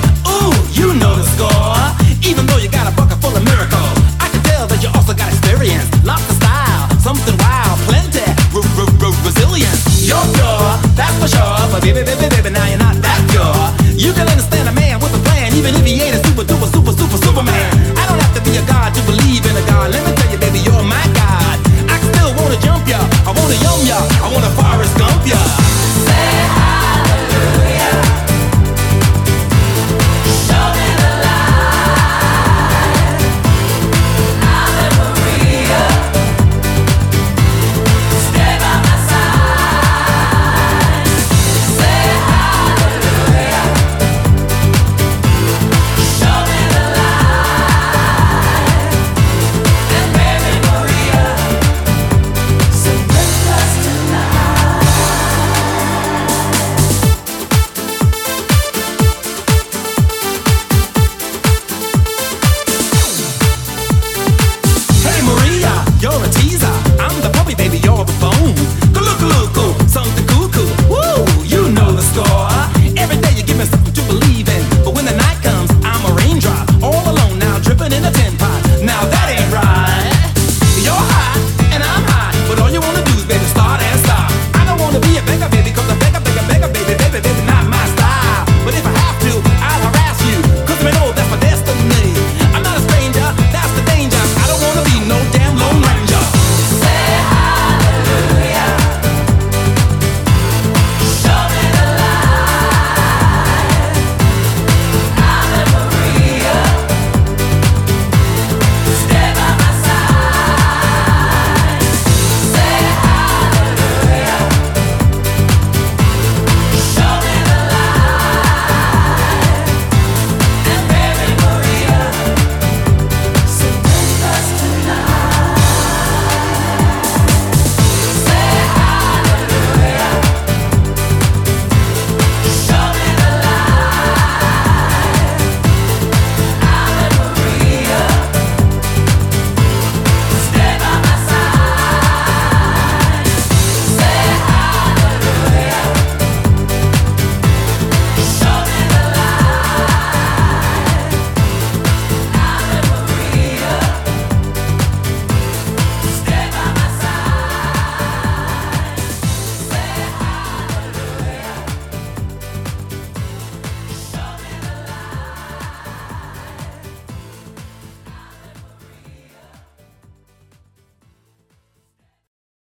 Ooh, you know the score. Even though you got a bucket full of miracles, I can tell that you also got experience. Lots of style, something wild, plenty, resilience. You're pure, that's for sure. But baby, baby,